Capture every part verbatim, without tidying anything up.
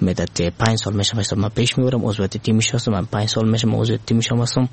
مدت پنج سال میشه حساب ما پیش میبرم، عضویت تیمش هستم. من پنج سال میشه عضو تیمش هستم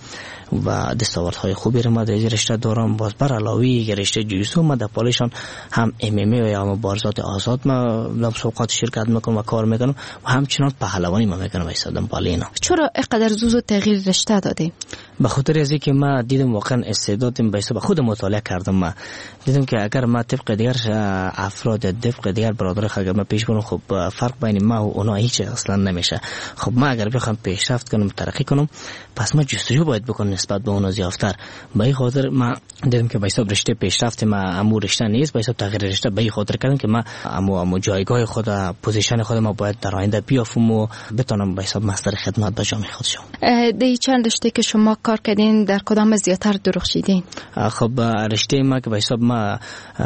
و دستاوردهای خوبی رو ما در رشته دارم. باز بر علاوه رشته جوجیتسو ما در پالیشان هم ام ام ای یا مبارزات آزاد ما مسابقات شرکت میکنم و کار میکنم و همچنان پهلوانی ما میکنم ایستادم پالینا. چرا اینقدر زود تغییر رشته دادی؟ به خاطر از اینکه ما دیدم واقعا استعدادم به حساب خود مطالعه کردم. ما دیدم که اگر ما طبق دیگر افراد طبق دیگر برادر اگر ما پیش برم خب فرق بین ما و اونا هیچ اصلا نمیشه. خب ما اگر بخوام پیشرفت کنم ترقی کنم پس ما جستجو باید بکنم نسبت به اونا زیاتر. به این خاطر ما دیدم که به حساب رشته پیشرفت ما امو رشته نیست، به حساب تغییر رشته به این خاطر کردم که ما امو امو جایگاه خود پوزیشن خود ما باید در آینده بیافم و بتونم به حساب مستر خدمت به جامعه خود شم. دی چند رشته که شما کار کردین در کدام زیاتر درخشیدین؟ خب رشته ما که به حساب ما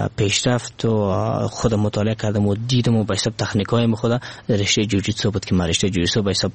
پیشرفت و خود مطالعه کردم و دیدم و به حساب تکنیک‌های ما خود رشته جوجیتسو بود که ما رشته جوجیتسو به حساب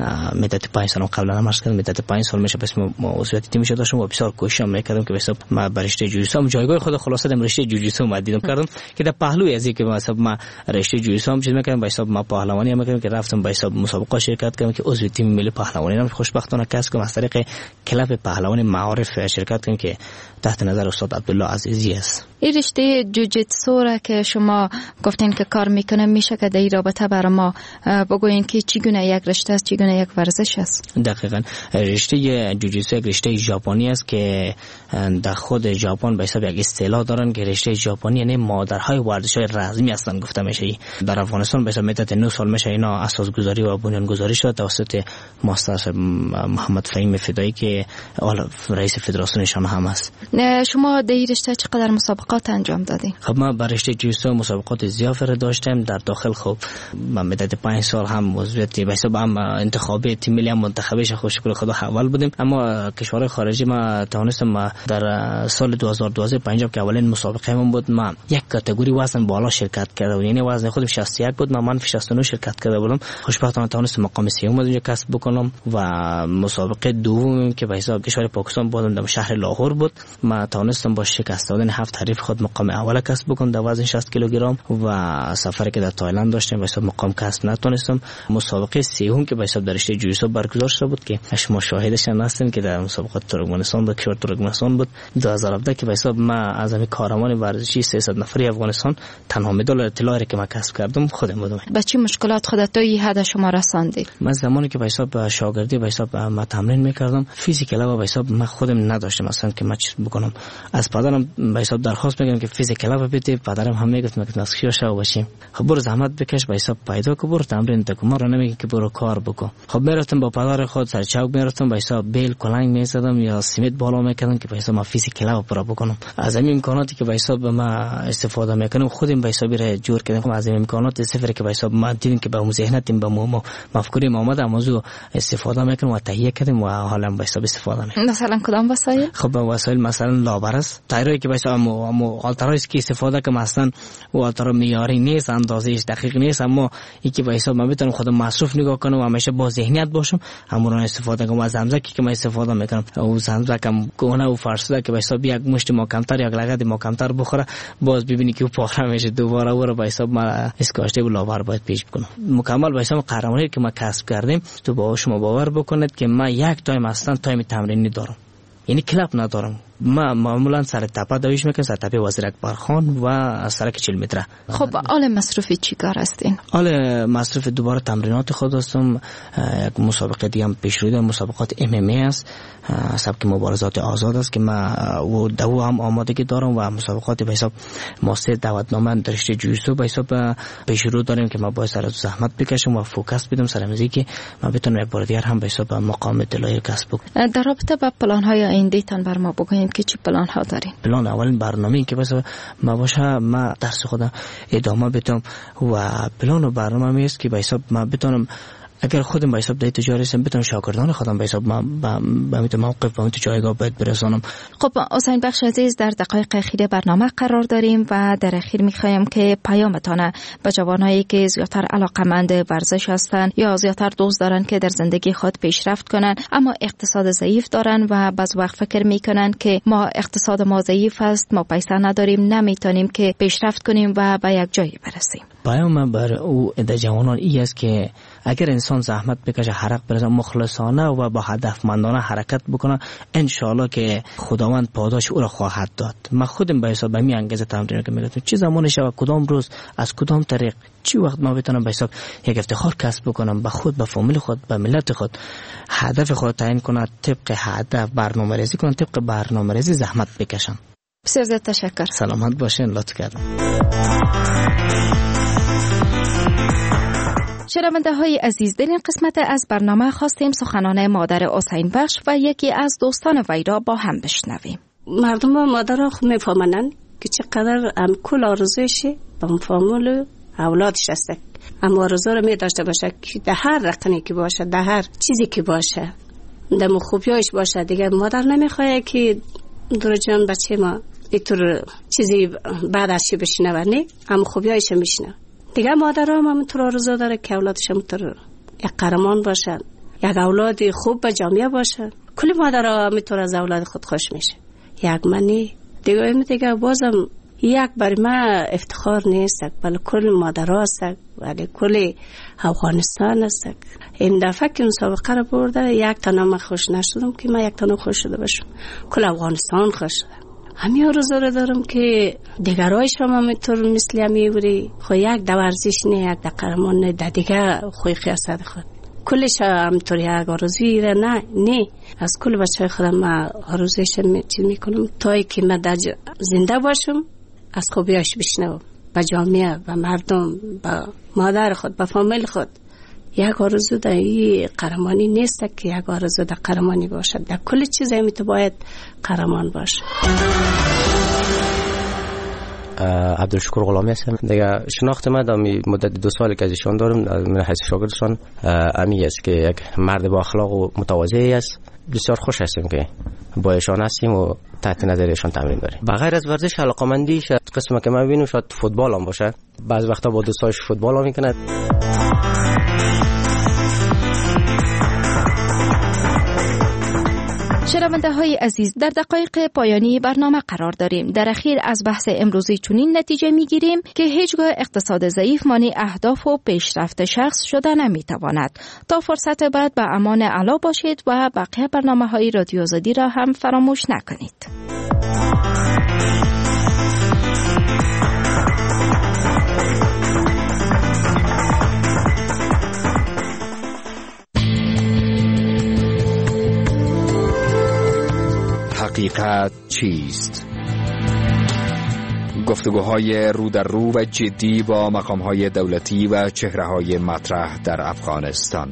مدت پنج سال قبلا هم عرض کردم مدت پنج سال میشه بس ما عضویت تیمش داشتم و بسیار کوشش میکردم که به حساب ما به رشته جوجیتسو جایگاه خود خلاصه در رشته جوجیتسو ما دیدم کردم که در پهلوی از اینکه به حساب ما رشته جوجیتسو هم چیز میکردم به حساب ما پهلوانی هم میکردم که رفتم به حساب مسابقات شرکت کردم که عضو تیم ملی پهلوانی هم خوشبختانه کسب کردم از طریق کلاب پهلوانی معارف شرکت کردم که تحت نظر استاد عبدالله عزیزی است. این رشته جوجیتسو را که شما گفتین که کار میکنه میشه که در این رابطه برای ما بگوین که چگونه یک رشته است چگونه یک ورزش است؟ دقیقاً رشته جوجیتسو یک رشته ژاپنی است که در خود ژاپن به حساب یک اصطلاح دارن که رشته ژاپنی یعنی مادرهای ورزش‌های رزمی هستند گفته میشه. در افغانستان به حساب مدت نه سال میشه اینا اساسگذاری و بنیانگذاری شد توسط مستر محمد فهیم فدایی که رئیس فدراسیونشان هم است. شما در این رشته چقدر مسابقات انجام دادین؟ خب ما برای رشته جوجیتسو مسابقات زیادی را داشتیم در داخل. خب ما مدت پنج سال هم عضویت به حساب هم انتخابی تیم ملی هم منتخبش خوش شکر خدا اول بودیم، اما کشورهای خارجی ما توانستم در سال دو هزار و دوازده پنجاب که اولین مسابقه من بود ما یک کاتگوری وزن بالا شرکت کردم، یعنی وزن خودم شصت و یک بود، من شصت و نه شرکت کرده بودم. خوشبختانه توانستم مقام سوم اونجا کسب بکنم و مسابقه دوم که به حساب کشور پاکستان بودم در شهر لاهور بود ما توانستم با شکست دادن هفت حریف خود مقام اول کسب بکنم در وزن شصت کیلوگرم و سفری که در تایلند داشتم به حساب مقام کسب نتونستم. مسابقه سوم که به حساب در رشته جوجیتسو برگزار شده بود که شما شاهدش هستین که در مسابقات ترکمنستان بود کشور ترکمنستان بود دو هزار و هفده که به حساب ما از همین کارمان ورزشی سیصد نفری افغانستان تنها مدال اطلاعی که ما کسب کردم خودم بودم. با چه مشکلات خودت تا این حد شما رساندی؟ من زمانی که به حساب شاگردی به حساب ما تمرین میکردم فیزیکال و به حساب ما خودم نداشتم اصلا که ما چیز بکنم. از پدرم به حساب درخواست میگم که فیزیکال بده، پدرم هم میگفت ما که مسخره شو باشیم. خب برو زحمت بکش به حساب پیدا کو برو تمرین تکو ما رو نمیگه که برو کار بکن. خب میرفتم با پدر خود سر چوک میرفتم به حساب بیل کلنگ میزدم یا سیمت بالا میکردم که به حساب ما فیزیکال پورا بکنم. از این امکاناتی که به حساب ما استفاده میکنم خودم به حساب را جور کردم. از این امکانات صفر که به حساب ما دیدیم که به اون ذهنتیم به ما مفکوری ما اومد موضوع استفاده میکنم و تهیه کردیم و حالا به حساب استفاده میکنم. مثلا کدام وسایل؟ خب وسایل مثلا لابرس تایروی که به حساب مو آلترایز کی استفاده که مثلا و آلترا معیاری نیست، اندازهش دقیق نیست، اما یکی به حساب من بتونم خودم مصرف نگاه کنم و همیشه با ذهنیت باشم همون رو استفاده کنم. از زمزکی که من استفاده میکنم او زمزکم گونه و فرسوده که به حساب یک مشت ما کمتر یک لگد ما کمتر بخوره باز ببینی که پاره میشه دوباره و به حساب ما اسکاشته و لاور باید پیش بکنم. مکمل به حساب قهرمانی که ما کسب کردیم تو با شما باور بکنید که ما یک تایم اصلا تایم تمرینی دارم، یعنی کلاب ندارم. ما معمولا سر تپه دویش میکنم، سر تپه وزیر اکبر خان و سرک چهل متره. خب آل مصرفی چی کار هستین؟ آل مصرف دوباره تمرینات خود هستم. یک مسابقه دیگه هم پیش روی مسابقات ام ام ای است، سبک مبارزات آزاد است که ما و دو هم آمادگی دارم و مسابقات به حساب ماستر دعوتنامه در رشته جوجیتسو به حساب پیش رو داریم که ما باید سر زحمت بکشم و فوکس بدم سر موزیک ما بتونم یک بار دیگر هم به حساب مقام اطلاعی کسب کنم. در رابطه با پلان های آینده تان بر ما بگوین که چی پلان ها دارین؟ پلان اولین برنامه که بس ما باشه ما درس خودم ادامه بدم و پلان و برنامه می است که به حساب ما بتونم اگر خودم به حساب دای تجاری هستم بتونم شاگردان خودم به حساب ما به همین موقف به همین جایگاه باید برسانم. خب حسین بخش عزیز در دقایق اخیر برنامه قرار داریم و در اخیر میخوایم که پیامتان به جوانایی که زیاتر علاقمند ورزش هستند یا زیاتر دوست دارن که در زندگی خود پیشرفت کنن اما اقتصاد ضعیف دارن و بعض وقت فکر میکنن که ما اقتصاد ما ضعیف است، ما پیسه نداریم، نمیتونیم که پیشرفت کنیم و به یک جایی برسیم. پیام بر او در جوانان ای است که اگر انسان زحمت بکشه، حرق بریزه، مخلصانه و با هدفمندانه حرکت بکنه، انشالله که خداوند پاداش او را خواهد داد. من خودم به حساب می انگیزه تمرین که میگم چه زمانی شب، کدام روز، از کدام طریق، چی وقت ما بتونم به حساب یک افتخار کسب بکنم به خود، به فامیل خود، به ملت خود، هدف خود تعیین کنه، طبق هدف برنامه‌ریزی کنه، طبق برنامه‌ریزی زحمت بکشم. بسیار زیاد تشکر. سلامت باشین. لطف کردم. شنونده های عزیز، در این قسمت از برنامه خواستیم سخنان مادر حسین بخش و یکی از دوستان وی را با هم بشنویم. مردم مادر را خوب میفهمند که چقدر هم کل آرزویشه به فامیل اولادش هست، اما آرزو را می داشته باشه که در هر رقمی که باشه، در هر چیزی که باشه، در خوبیایش باشه. دیگه مادر نمیخواه که دور جان بچه ما اینطور چیزی بعد از چی بشینه و نه، اما خوبیایش میشنه. دیگه مادر هم همونطور آرزو داره که اولادش همونطور یک قهرمان باشن، یک اولاد خوب به جامعه باشن. کلی مادر ها همونطور از اولاد خود خوش میشه. یک منی دیگه این دیگه بازم یک برای من افتخار نیست، بله کل مادر ها هست، ولی کل افغانستان هست. این دفعه که مسابقه را برده یک تنها من خوش نشدم که من یک تنها خوش شده باشم، کل افغانستان خوش شده. همین آرزو را دارم که دیگرایش هم همینطور مثل همی بری، خو یک در ورزش نه، یک در قهرمان نه، در دیگه خوی خیاست خود کلش همینطور یک آرزوی را نه نه از کل بچه خودم من آرزویش چیز میکنم تا که من در زنده باشم، از خوبیاش بشنوم به جامعه، به مردم، به مادر خود، به فامیل خود. یک آرزو در این قهرمانی نیست که یک آرزو در قهرمانی باشد، در کل چیز همی تو باید قهرمان باشه. عبدالشکور غلامی هستم. دیگه شناخت من در مدت دو سالی که ازشان دارم من حیث شاگردشان امی است که یک مرد با اخلاق و متواضعی است. بسیار خوش هستیم که با ایشان هستیم و تحت نظر ایشان تمرین داریم. بغیر از ورزش علاقه‌مندی قسمی که من ببینم شاید فوتبال هم باشه. بعضی وقتا با دوستاش فوتبال هم میکنه. شنونده های عزیز، در دقایق پایانی برنامه قرار داریم. در اخیر از بحث امروزی چنین نتیجه می گیریم که هیچگاه اقتصاد ضعیف مانع اهداف و پیشرفت شخص شده نمی تواند. تا فرصت بعد به امان اعلی باشید و بقیه برنامه های رادیو آزادی را هم فراموش نکنید. حقیقت چیست؟ گفتگوهای رو در رو و جدی با مقامهای دولتی و چهره‌های مطرح در افغانستان.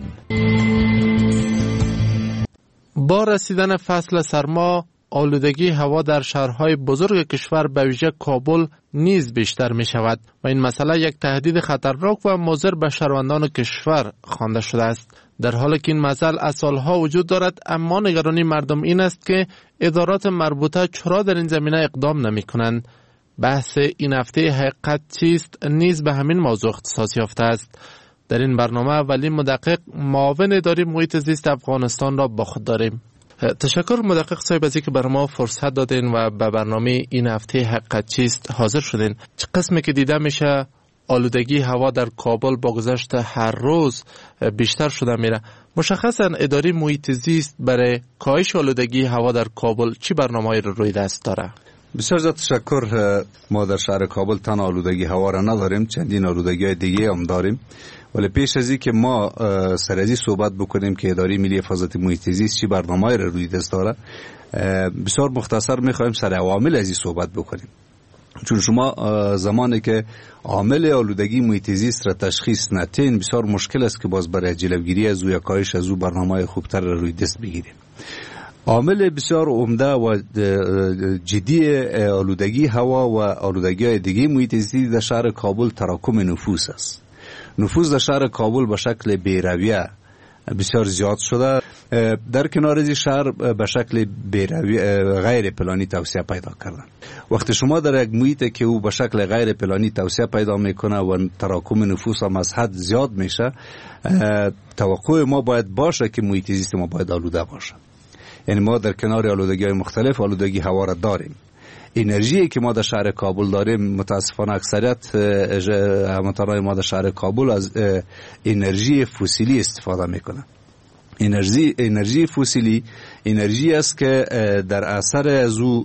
با رسیدن فصل سرما، آلودگی هوا در شهرهای بزرگ کشور به ویژه کابل نیز بیشتر می شود و این مسئله یک تهدید خطرناک و مضر به شهروندان کشور خوانده شده است. در حالی که این مسئله از سالها وجود دارد، اما نگرانی مردم این است که ادارات مربوطه چرا در این زمینه اقدام نمی کنند. بحث این هفته حقیقت چیست نیز به همین موضوع اختصاص یافته است. در این برنامه ولی مدقق معاون اداره محیط زیست افغانستان را با خود داریم. تشکر مدقق صاحب از اینکه برای ما فرصت دادین و به برنامه این هفته حقیقت چیست حاضر شدین. چه قسمی که دیده میشه آلودگی هوا در کابل با گذشت هر روز بیشتر شده میره. مشخصا اداره محیط زیست برای کاهش آلودگی هوا در کابل چی برنامه‌ای رو روی دست داره؟ بسیار زیاد تشکر. ما در شهر کابل تنها آلودگی هوا را نداریم، چندین آلودگی دیگه هم داریم، ولی پیش از این که ما سر از این صحبت بکنیم که اداره ملی حفاظت محیط زیست چی برنامه‌ای رو روی دست داره، بسیار مختصر می‌خوایم سر عوامل از این صحبت بکنیم. چون شما زمانی که عامل آلودگی محیط زیست را تشخیص ندین، بسیار مشکل است که باز برای جلوگیری از او یا کاهش از او برنامه‌های خوبتر را روی دست بگیریم. عامل بسیار عمده و جدی آلودگی هوا و آلودگی‌های دیگه محیط زیست در شهر کابل تراکم نفوس است. نفوس در شهر کابل به شکل بی‌رویه بسیار زیاد شده. در کنار از شهر به شکل غیر پلانی توسعه پیدا کردن. وقتی شما در یک محیط که او به شکل غیر پلانی توسعه پیدا میکنه و تراکم نفوس هم از حد زیاد میشه، توقع ما باید باشه که محیط زیست ما باید آلوده باشه. یعنی ما در کنار آلودگی‌های مختلف آلودگی هوا را داریم. انرژی که ما در شهر کابل داریم متاسفانه اکثریت هموطنان ما در شهر کابل از انرژی فسیلی استفاده میکنن. انرژی انرژی فسیلی انرژی است که در اثر از او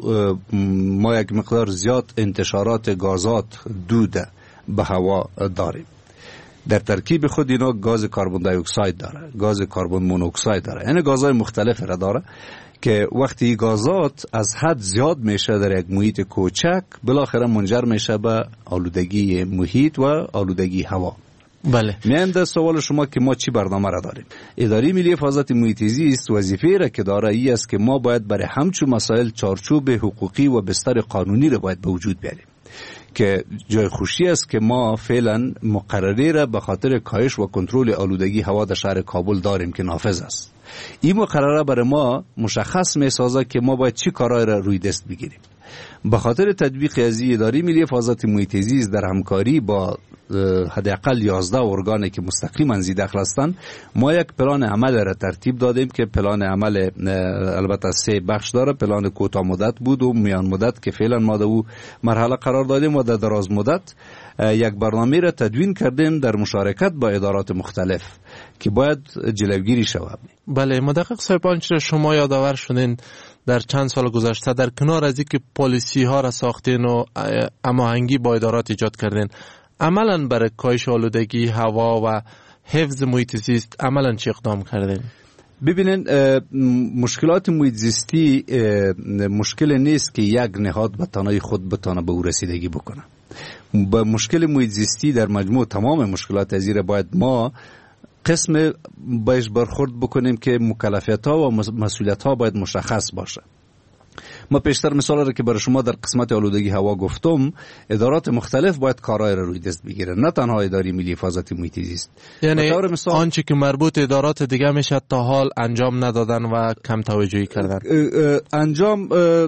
ما یک مقدار زیاد انتشارات گازات دود به هوا داریم. در ترکیب خود اینا گاز کربن دی اکساید داره، گاز کربن مونوکساید داره، یعنی گازهای مختلف را داره که وقتی گازات از حد زیاد میشه در یک محیط کوچک بالاخره منجر میشه به آلودگی محیط و آلودگی هوا. بله. میان در سوال شما که ما چی برنامه را داریم. اداره ملی حفاظت محیط زیست وظیفه را که داره ای است که ما باید برای همچون مسائل چارچوب حقوقی و بستر قانونی را باید به وجود بیاریم که جای خوشی است که ما فعلا مقرره را به خاطر کاهش و کنترل آلودگی هوا در شهر کابل داریم که نافذ است. این مقرره برای ما مشخص میسازه که ما باید چی کارهای را روی دست بگیریم. به خاطر تطبیق از اداره ملی حفاظت محیط زیست در همکاری با حداقل یازده ارگانی که مستقیما زیر دخل هستند ما یک پلان عمل را ترتیب دادیم که پلان عمل البته سه بخش داره. پلان کوتاه مدت بود و میان مدت که فعلا ما در او مرحله قرار دادیم و در دراز مدت یک برنامه را تدوین کردیم در مشارکت با ادارات مختلف که باید جلوگیری شود. بله مدقق صاحب، آنچه شما یادآور شدین در چند سال گذشته در کنار از اینکه پالیسی ها را ساختین و هماهنگی با ادارات ایجاد کردین، عملاً برای کاهش آلودگی هوا و حفظ محیط زیست عملاً چه اقدام کردین؟ ببینین مشکلات محیط زیستی مشکل نیست که یک نهاد به تنهایی خود بتونه به او رسیدگی بکنه. با مشکل محیط زیستی در مجموع تمام مشکلات ازیره باید ما قسم باید برخورد بکنیم که مکلفیت ها و مسئولیت ها باید مشخص باشه. ما پیشتر مثال را که برای شما در قسمت آلودگی هوا گفتم، ادارات مختلف باید کارهای را روی دست بگیرن، نه تنها اداره ملی حفاظت محیط زیست. یعنی آنچه که مربوط ادارات دیگه میشه تا حال انجام ندادن و کم توجهی کردن. انجام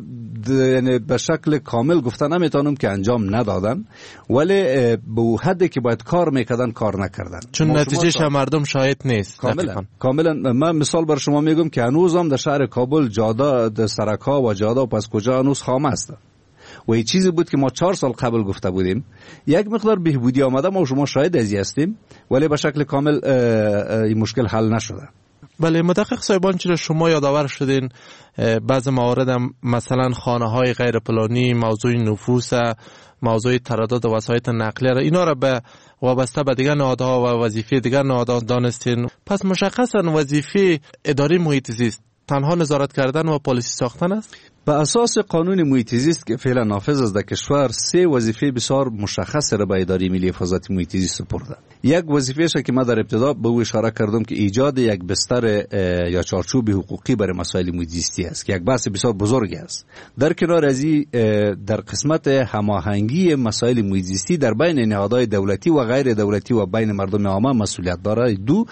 یعنی به شکل کامل گفتن نمیتونم که انجام ندادن، ولی به حدی که باید کار میکردن کار نکردن، چون نتیجهش مردم شاید نیست. کاملا کاملا من مثال برای شما میگم که هنوز هم در شهر کابل جاده سرک‌ها و جاده و پس کجا هنوز خام است و این چیزی بود که ما چهار سال قبل گفته بودیم. یک مقدار بهبودی آمده، ما شما شاید ازی هستیم، ولی به شکل کامل این مشکل حل نشده. بله مدقق صاحبان، چرا شما یادآور شدین بعض موارد هم مثلا خانه های غیر پلانی، موضوع نفوس، موضوع تردد وسایط نقلیه را اینا را به وابسته به دیگر نهادها و وظیفه دیگر نهادها دانستین. پس مشخصا وظیفه اداره محیط زیست تنها نظارت کردن و پالیسی ساختن است؟ به اساس قانون محیط زیست که فعلا نافذ است در کشور، سه وظیفه بسیار مشخص را به اداره ملی حفاظت محیط زیست سپرده. یک وظیفه ش که من در ابتدا به او اشاره کردم که ایجاد یک بستر یا چارچوب حقوقی برای مسائل محیط زیستی است که یک بحث بسیار بزرگ است. در کنار از این در قسمت هماهنگی مسائل محیط زیستی در بین نهادهای دولتی و غیر دولتی و بین مردم عامه مسئولیت داره. دو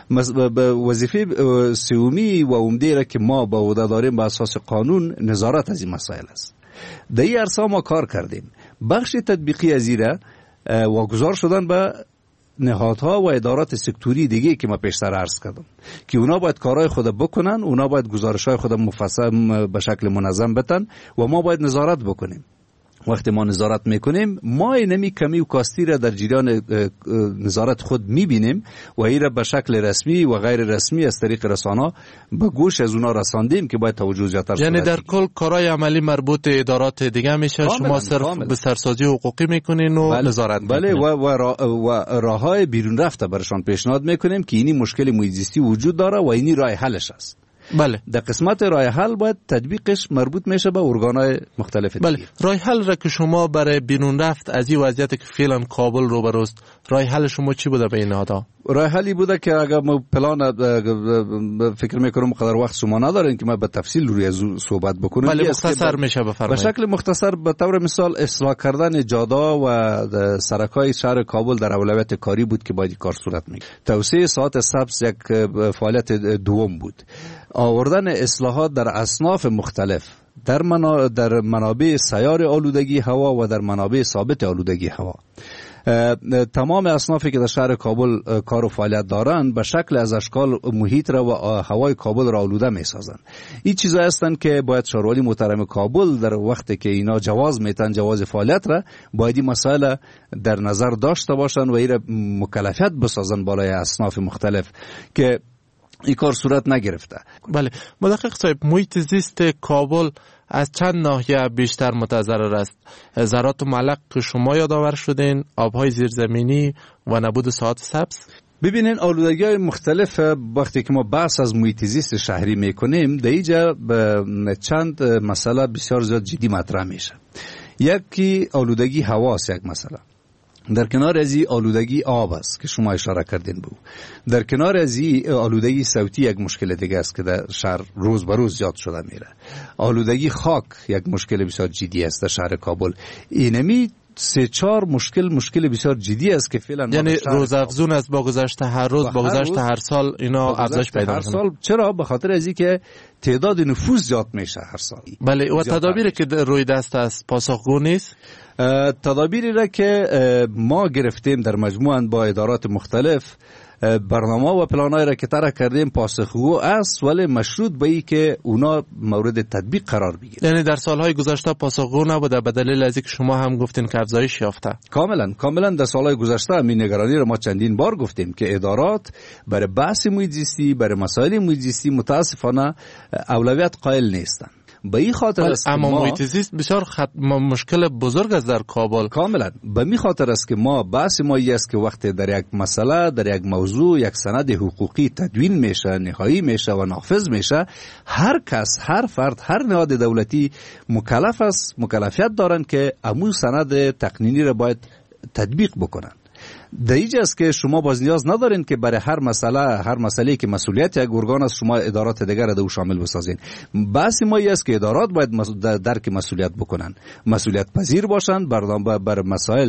وظیفه سومی و عمده را که ما به عهده داریم به اساس قانون نظارت از این مسائل است. در این عرصه ما کار کردیم. بخش تطبیقی از این را واگذار شدن به نهادها و ادارات سکتوری دیگه که ما پیشتر عرض کردم که اونا باید کارهای خود بکنن، اونا باید گزارش‌های خود مفصل به شکل منظم بتن و ما باید نظارت بکنیم. وقتی ما نظارت میکنیم ما نمی کمی و کاستی را در جریان نظارت خود میبینیم و این را به شکل رسمی و غیر رسمی از طریق رسانه به گوش از اونا رساندیم که باید توجه زیادتر شده. یعنی در کل کارهای عملی مربوط ادارات دیگه میشه، شما صرف به سرسازی حقوقی میکنین و بله، نظارت بله میکنین. و, و, را و راههای بیرون رفته برشان پیشنهاد میکنیم که اینی مشکل محیط زیستی وجود داره و اینی راه حلش است. بله. در قسمت راه حل باید تطبیقش مربوط میشه به ارگان‌های مختلف دیگه. بله. راه حل را که شما برای بیرون رفت از این وضعیت که فعلا کابل روبروست، راه حل شما چی بوده به این نهادها؟ راه حلی بوده که اگر ما پلان فکر میکنم قدر وقت شما ندارین که ما به تفصیل روی از صحبت بکنیم. بله مختصر میشه بفرمایید. به شکل مختصر به طور مثال اصلاح کردن جاده و سرک‌های شهر کابل در اولویت کاری بود که باید کار صورت میگیره. توسعه ساعت سبز یک فعالیت دوم بود. آوردن اصلاحات در اصناف مختلف در منا... در منابع سیار آلودگی هوا و در منابع ثابت آلودگی هوا. تمام اصنافی که در شهر کابل کار و فعالیت دارند به شکل از اشکال محیط را و هوای کابل را آلوده میسازند. این چیزا هستند که باید شهرواری محترم کابل در وقتی که اینا جواز میتن جواز فعالیت را باید این مسائل در نظر داشته باشند و این مکلفیت بسازن بالای اصناف مختلف که این کار صورت نگرفته. بله مدقق صاحب، محیط زیست کابل از چند ناحیه بیشتر متضرر است؟ ذرات ملق که شما یادآور شدین، آبهای زیرزمینی و نبود ساعات سبز. ببینین آلودگی‌های مختلف وقتی که ما بحث از محیط زیست شهری میکنیم در اینجا چند مسئله بسیار زیاد جدی مطرح میشه. یکی آلودگی هواست، یک مسئله. در کنار از این آلودگی آب است که شما اشاره کردین بود. در کنار از این آلودگی صوتی یک مشکل دیگه است که در شهر روز به روز زیاد شده میره. آلودگی خاک یک مشکل بسیار جدی است در شهر کابل. اینمی سه چهار مشکل مشکل بسیار جدی است که فعلا یعنی روز افزون است با گذشت هر روز با گذشت هر سال اینا افزایش پیدا می‌کنه. هر سال چرا؟ به خاطر از اینکه تعداد نفوس زیاد میشه هر سال. بله و تدابیری که روی دست است پاسخگو نیست. تدابیری را که ما گرفتیم در مجموعاً با ادارات مختلف، برنامه و پلانایی را که طرح کردیم پاسخگو است، ولی مشروط به این که اونا مورد تطبیق قرار بگیرن. یعنی در سالهای گذشته پاسخگو نبوده به دلیل از اینکه شما هم گفتین که افزایش یافته. کاملا کاملا در سالهای گذشته همین نگرانی را ما چندین بار گفتیم که ادارات برای بحث محیط زیستی، برای مسائل محیط زیستی متاسفانه اولویت قائل نیستند. به این خاطر است اما محیط زیست بسیار خط... مشکل بزرگ است در کابل. کاملا به این خاطر است که ما بحث ما است که وقتی در یک مسئله، در یک موضوع یک سند حقوقی تدوین میشه، نهایی میشه و نافذ میشه، هر کس، هر فرد، هر نهاد دولتی مکلف است، مکلفیت دارند که امون سند تقنینی را باید تطبیق بکنن. در اینجا است که شما باز نیاز ندارین که برای هر مسئله هر مسئله که مسئولیت یک ارگان است شما ادارات دیگر را در او شامل بسازین. بحث ما این است که ادارات باید درک مسئولیت بکنن، مسئولیت پذیر باشند، بر بر مسائل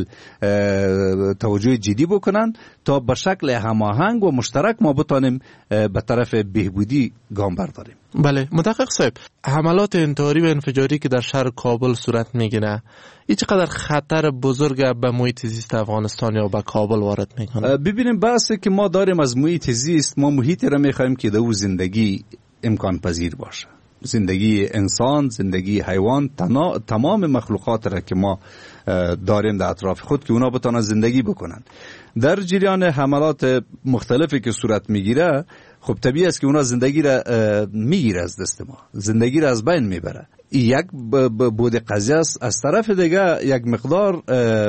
توجه جدی بکنن تا به شکل هماهنگ و مشترک ما بتانیم به طرف بهبودی گام برداریم. بله مدقق صاحب، حملات انتحاری و انفجاری که در شهر کابل صورت میگیره این چقدر خطر بزرگ به محیط زیست افغانستان یا به کابل وارد میکنه؟ ببینیم بحثی که ما داریم از محیط زیست، ما محیطی را میخوایم که در او زندگی امکان پذیر باشه. زندگی انسان، زندگی حیوان، تمام مخلوقات را که ما داریم در اطراف خود که اونا بتونن زندگی بکنن. در جریان حملات مختلفی که صورت میگیره، خب طبیعی است که اونا زندگی را میگیره از دست ما، زندگی را از بین میبره. یک بود قضیه است. از طرف دیگه یک مقدار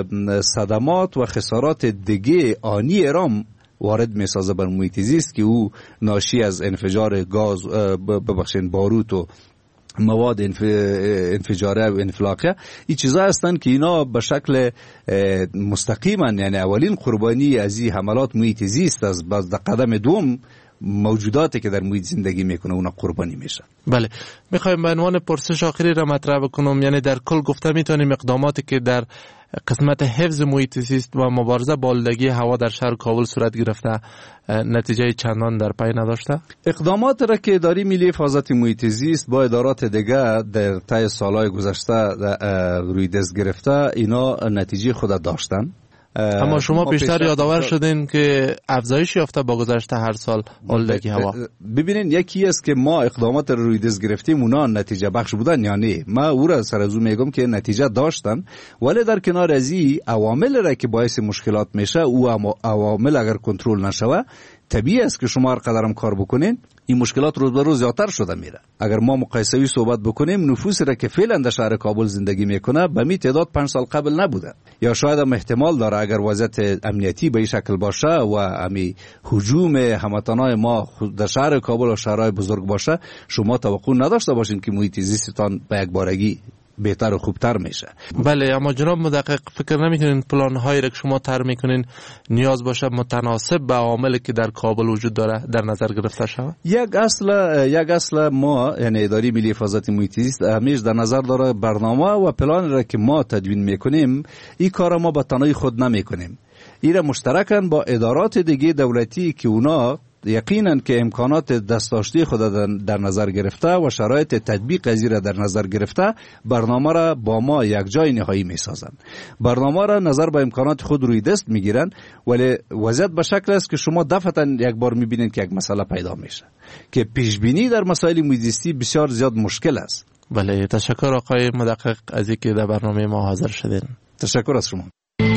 صدمات و خسارات دیگه آنی ارام وارد میسازه بر محیط زیست که او ناشی از انفجار گاز، ببخشید باروت و مواد انفجاره و انفلاقه، این چیزا هستند که اینا به شکل مستقیما، یعنی اولین قربانی از این حملات محیط زیست است. باز در قدم دوم موجوداتی که در محیط زندگی میکنه اونا قربانی میشن. بله، میخوایم به عنوان پرسش آخری را مطرح بکنم، یعنی در کل گفته میتونیم اقداماتی که در قسمت حفظ محیط زیست و مبارزه با آلودگی هوا در شهر کابل صورت گرفته نتیجه چندان در پی نداشته؟ اقدامات را که اداره ملی حفاظت محیط زیست با ادارات دیگه در طی سالهای گذشته روی دست گرفته، اینا نتیجه خود داشتن. اما شما بیشتر یادآور شدین که افزایش یافته با گذشت هر سال آلودگی هوا. ببینین یکی است که ما اقدامات رو روی دست گرفتیم اونا نتیجه بخش بودن یا نه. ما او را سر از او میگم که نتیجه داشتن، ولی در کنار از این عوامل را که باعث مشکلات میشه، او عوامل اگر کنترل نشوه طبیعی است که شما هر قدرم کار بکنین این مشکلات روز به روز زیادتر شده میره. اگر ما مقایسه‌ای صحبت بکنیم، نفوسی را که فعلا در شهر کابل زندگی میکنه به می تعداد پنج سال قبل نبوده، یا شاید هم احتمال داره اگر وضعیت امنیتی به این شکل باشه و امی هجوم هموطنای ما در شهر کابل و شهرهای بزرگ باشه، شما توقع نداشته باشین که محیط زیستتان به یک بارگی بهتر و خوبتر میشه. بله، اما جناب مدقق فکر نمیکنین پلان هایی را که شما طرح میکنین نیاز باشه متناسب به عواملی که در کابل وجود داره در نظر گرفته شود؟ یک اصل یک اصل ما یعنی اداره ملی حفاظت محیط زیست همیشه در نظر داره برنامه و پلان را که ما تدوین میکنیم، این کار ما به تنهایی خود نمیکنیم. این را مشترکاً با ادارات دیگه دولتی که اونا یقینا که امکانات دستاشتی خود در نظر گرفته و شرایط تطبیق از را در نظر گرفته برنامه را با ما یک جای نهایی می سازند. برنامه را نظر به امکانات خود روی دست می گیرند، ولی وضعیت به شکل است که شما دفعتا یک بار می بینید که یک مسئله پیدا میشه که پیش بینی در مسائل محیط زیستی بسیار زیاد مشکل است. بله، تشکر آقای مدقق از اینکه در برنامه ما حاضر شدین. تشکر از شما.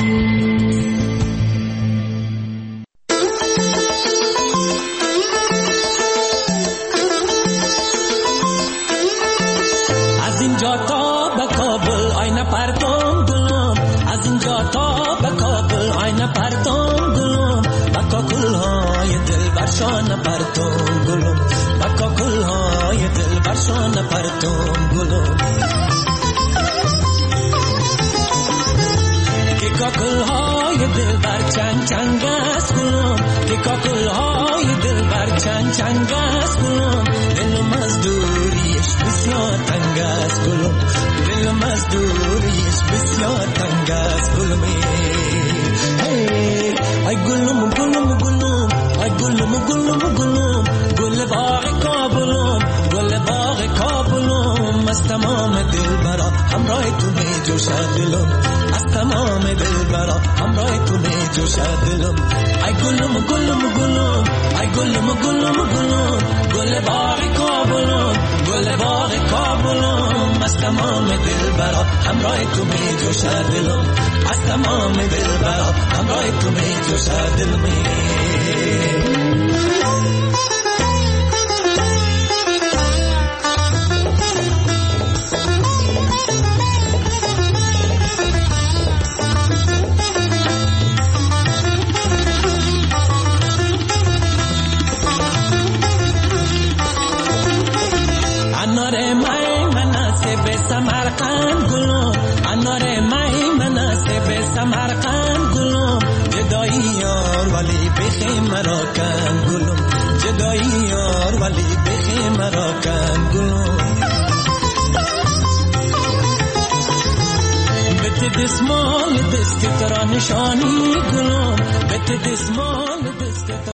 از اینجا تا به کابل آینه پرتم گلم، از اینجا تا به کابل آینه پرتم گلم، با کاکل های دل برشان پرتم گلم، با کاکل های دل برشان پرتم گلم، که کاکل های دل بر چنگ چنگ است گلم، که کاکل های دل بر چنگ چنگ است گلم، دلم از دوریش بسیار تنگ است گلم، دلم از دوریش بسیار تنگ است گلم. ای گلم گلم گلم، ای گلم گلم گلم، گل باغ کابلم، گل باغ کابلم، از تمام دل برا همراه تو می جوشد دلم، از تمام دل برا همراه تو می جوشد دلم. ای گلم گلم گلم، ای گلم گلم گلم، گل باغ کابلم، گل باغ کابلم، از تمام دل برا همراه تو می جوشد دلم، از تمام دل برا همراه تو می جوشد دلم. انار مای مناسب سمرقند گلم، انار مای مناسب سمرقند گلم، جدایی یار ولی بخی مرا کن گلم، جدایی یار ولی بخی مرا کن گلم. بت دسمال دست ترا نشانی گلم، بت دسمال دست